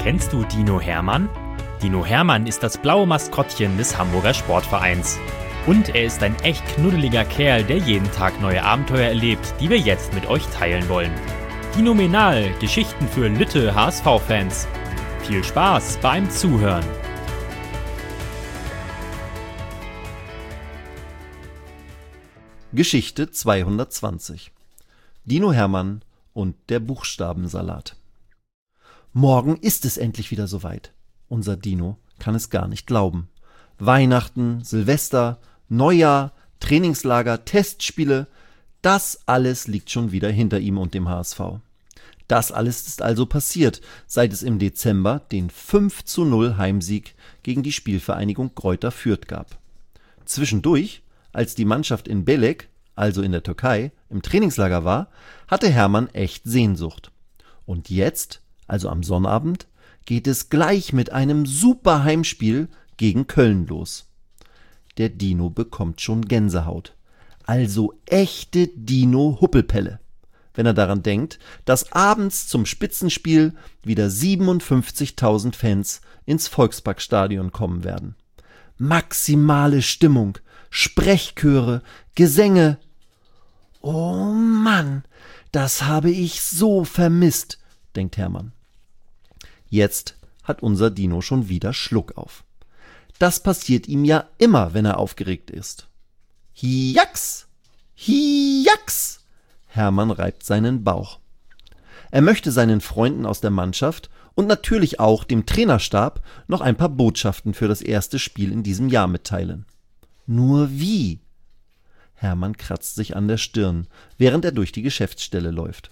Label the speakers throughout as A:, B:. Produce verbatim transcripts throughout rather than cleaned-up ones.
A: Kennst du Dino Hermann? Dino Hermann ist das blaue Maskottchen des Hamburger Sportvereins. Und er ist ein echt knuddeliger Kerl, der jeden Tag neue Abenteuer erlebt, die wir jetzt mit euch teilen wollen. Dinomenal, Geschichten für Lütte H S V-Fans. Viel Spaß beim Zuhören.
B: Geschichte zweihundertzwanzig. Dino Hermann und der Buchstabensalat. Morgen ist es endlich wieder soweit. Unser Dino kann es gar nicht glauben. Weihnachten, Silvester, Neujahr, Trainingslager, Testspiele, das alles liegt schon wieder hinter ihm und dem H S V. Das alles ist also passiert, seit es im Dezember den fünf zu null Heimsieg gegen die Spielvereinigung Greuther Fürth gab. Zwischendurch, als die Mannschaft in Belek, also in der Türkei, im Trainingslager war, hatte Hermann echt Sehnsucht. Und jetzt, also am Sonnabend, geht es gleich mit einem super Heimspiel gegen Köln los. Der Dino bekommt schon Gänsehaut. Also echte Dino-Huppelpelle, wenn er daran denkt, dass abends zum Spitzenspiel wieder siebenundfünfzigtausend Fans ins Volksparkstadion kommen werden. Maximale Stimmung, Sprechchöre, Gesänge. Oh Mann, das habe ich so vermisst, denkt Hermann. Jetzt hat unser Dino schon wieder Schluck auf. Das passiert ihm ja immer, wenn er aufgeregt ist. Hiax! Hiax! Hermann reibt seinen Bauch. Er möchte seinen Freunden aus der Mannschaft und natürlich auch dem Trainerstab noch ein paar Botschaften für das erste Spiel in diesem Jahr mitteilen. Nur wie? Hermann kratzt sich an der Stirn, während er durch die Geschäftsstelle läuft.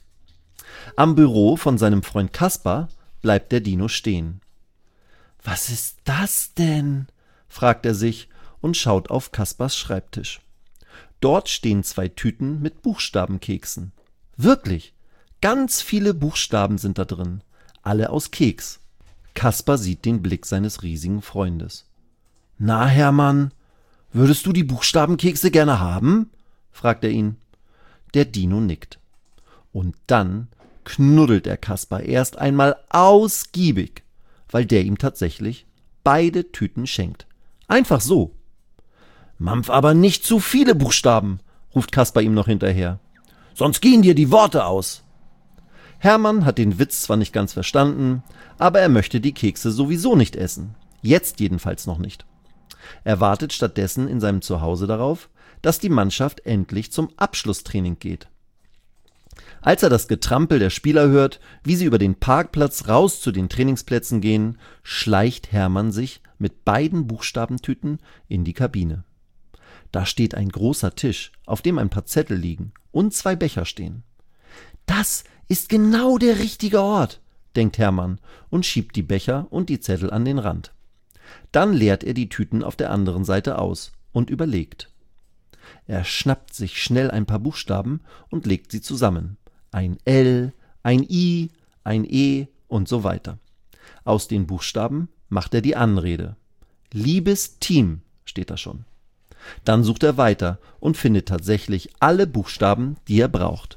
B: Am Büro von seinem Freund Kaspar bleibt der Dino stehen. »Was ist das denn?« fragt er sich und schaut auf Kaspars Schreibtisch. Dort stehen zwei Tüten mit Buchstabenkeksen. Wirklich, ganz viele Buchstaben sind da drin, alle aus Keks. Kaspar sieht den Blick seines riesigen Freundes. »Na, Hermann, würdest du die Buchstabenkekse gerne haben?« fragt er ihn. Der Dino nickt. Und dann knuddelt er Kaspar erst einmal ausgiebig, weil der ihm tatsächlich beide Tüten schenkt. Einfach so. »Mampf aber nicht zu viele Buchstaben«, ruft Kaspar ihm noch hinterher. »Sonst gehen dir die Worte aus.« Hermann hat den Witz zwar nicht ganz verstanden, aber er möchte die Kekse sowieso nicht essen. Jetzt jedenfalls noch nicht. Er wartet stattdessen in seinem Zuhause darauf, dass die Mannschaft endlich zum Abschlusstraining geht. Als er das Getrampel der Spieler hört, wie sie über den Parkplatz raus zu den Trainingsplätzen gehen, schleicht Hermann sich mit beiden Buchstabentüten in die Kabine. Da steht ein großer Tisch, auf dem ein paar Zettel liegen und zwei Becher stehen. »Das ist genau der richtige Ort«, denkt Hermann und schiebt die Becher und die Zettel an den Rand. Dann leert er die Tüten auf der anderen Seite aus und überlegt. Er schnappt sich schnell ein paar Buchstaben und legt sie zusammen. Ein L, ein I, ein E und so weiter. Aus den Buchstaben macht er die Anrede. »Liebes Team« steht da schon. Dann sucht er weiter und findet tatsächlich alle Buchstaben, die er braucht.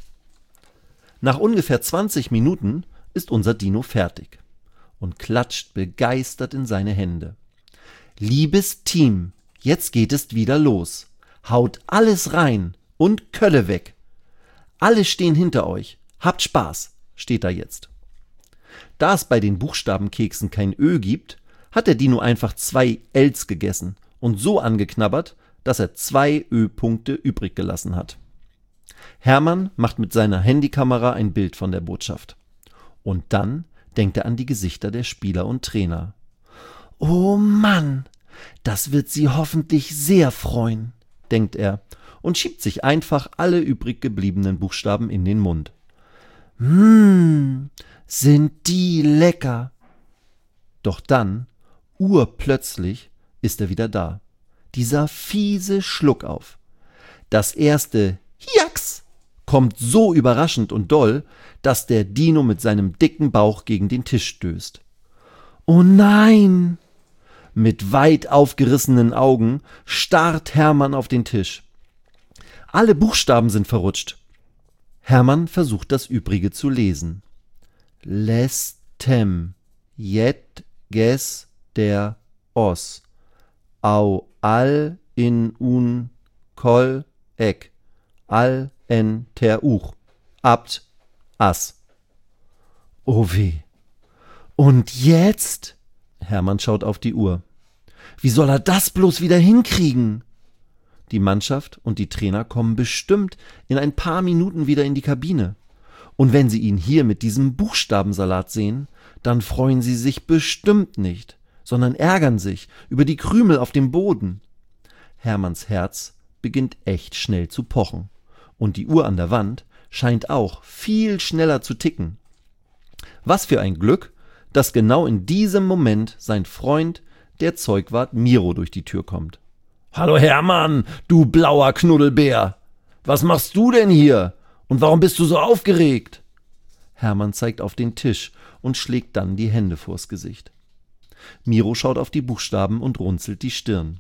B: Nach ungefähr zwanzig Minuten ist unser Dino fertig und klatscht begeistert in seine Hände. »Liebes Team, jetzt geht es wieder los. Haut alles rein und Kölle weg. Alle stehen hinter euch. Habt Spaß«, steht da jetzt. Da es bei den Buchstabenkeksen kein Ö gibt, hat der Dino einfach zwei Ls gegessen und so angeknabbert, dass er zwei Ö-Punkte übrig gelassen hat. Hermann macht mit seiner Handykamera ein Bild von der Botschaft. Und dann denkt er an die Gesichter der Spieler und Trainer. »Oh Mann, das wird sie hoffentlich sehr freuen«, denkt er und schiebt sich einfach alle übrig gebliebenen Buchstaben in den Mund. »Mmm, sind die lecker!« Doch dann, urplötzlich, ist er wieder da. Dieser fiese Schluckauf. Das erste Hiax kommt so überraschend und doll, dass der Dino mit seinem dicken Bauch gegen den Tisch stößt. »Oh nein!« Mit weit aufgerissenen Augen starrt Hermann auf den Tisch. Alle Buchstaben sind verrutscht. Hermann versucht das Übrige zu lesen. Lestem, jet, ges, der, os, au, al, in, un, kol, ek, al, en, ter, uch, abt, as. Oh weh. Und jetzt? Hermann schaut auf die Uhr. Wie soll er das bloß wieder hinkriegen? Die Mannschaft und die Trainer kommen bestimmt in ein paar Minuten wieder in die Kabine. Und wenn sie ihn hier mit diesem Buchstabensalat sehen, dann freuen sie sich bestimmt nicht, sondern ärgern sich über die Krümel auf dem Boden. Hermanns Herz beginnt echt schnell zu pochen. Und die Uhr an der Wand scheint auch viel schneller zu ticken. Was für ein Glück, dass genau in diesem Moment sein Freund, der Zeugwart Miro, durch die Tür kommt. »Hallo Hermann, du blauer Knuddelbär! Was machst du denn hier? Und warum bist du so aufgeregt?« Hermann zeigt auf den Tisch und schlägt dann die Hände vors Gesicht. Miro schaut auf die Buchstaben und runzelt die Stirn.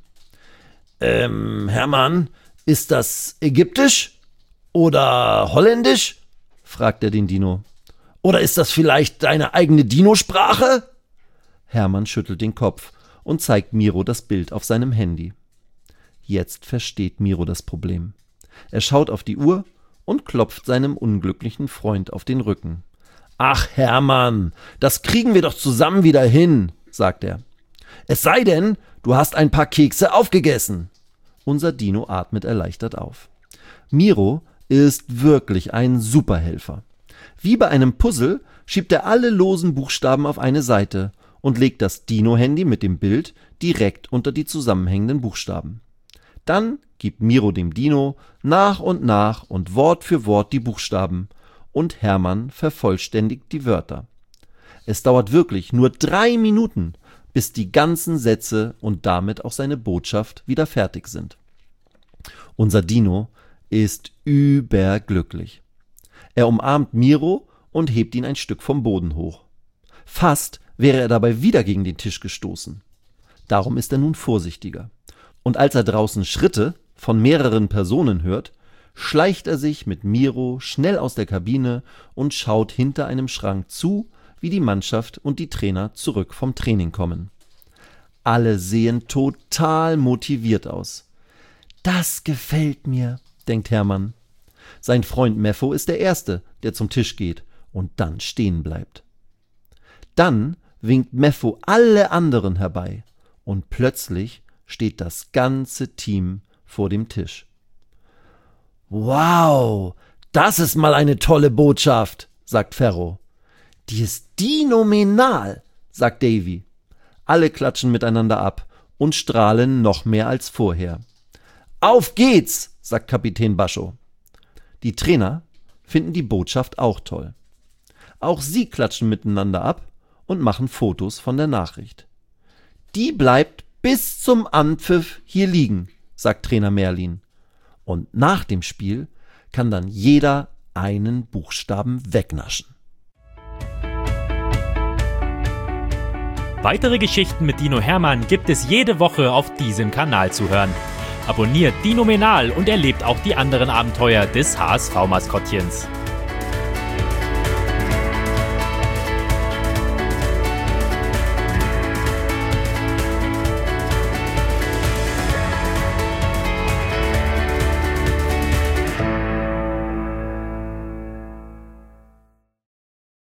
B: »Ähm, Hermann, ist das Ägyptisch oder Holländisch?« fragt er den Dino. »Oder ist das vielleicht deine eigene Dinosprache?« Hermann schüttelt den Kopf und zeigt Miro das Bild auf seinem Handy. Jetzt versteht Miro das Problem. Er schaut auf die Uhr und klopft seinem unglücklichen Freund auf den Rücken. »Ach Hermann, das kriegen wir doch zusammen wieder hin«, sagt er. »Es sei denn, du hast ein paar Kekse aufgegessen.« Unser Dino atmet erleichtert auf. Miro ist wirklich ein Superhelfer. Wie bei einem Puzzle schiebt er alle losen Buchstaben auf eine Seite und legt das Dino-Handy mit dem Bild direkt unter die zusammenhängenden Buchstaben. Dann gibt Miro dem Dino nach und nach und Wort für Wort die Buchstaben und Hermann vervollständigt die Wörter. Es dauert wirklich nur drei Minuten, bis die ganzen Sätze und damit auch seine Botschaft wieder fertig sind. Unser Dino ist überglücklich. Er umarmt Miro und hebt ihn ein Stück vom Boden hoch. Fast wäre er dabei wieder gegen den Tisch gestoßen. Darum ist er nun vorsichtiger. Und als er draußen Schritte von mehreren Personen hört, schleicht er sich mit Miro schnell aus der Kabine und schaut hinter einem Schrank zu, wie die Mannschaft und die Trainer zurück vom Training kommen. Alle sehen total motiviert aus. »Das gefällt mir«, denkt Hermann. Sein Freund Meffo ist der Erste, der zum Tisch geht und dann stehen bleibt. Dann winkt Meffo alle anderen herbei und plötzlich steht das ganze Team vor dem Tisch. »Wow, das ist mal eine tolle Botschaft«, sagt Ferro. »Die ist dinominal«, sagt Davy. Alle klatschen miteinander ab und strahlen noch mehr als vorher. »Auf geht's«, sagt Kapitän Bascho. Die Trainer finden die Botschaft auch toll. Auch sie klatschen miteinander ab und machen Fotos von der Nachricht. »Die bleibt bis zum Anpfiff hier liegen«, sagt Trainer Merlin. Und nach dem Spiel kann dann jeder einen Buchstaben wegnaschen.
A: Weitere Geschichten mit Dino Hermann gibt es jede Woche auf diesem Kanal zu hören. Abonniert Dinominal und erlebt auch die anderen Abenteuer des H S V-Maskottchens.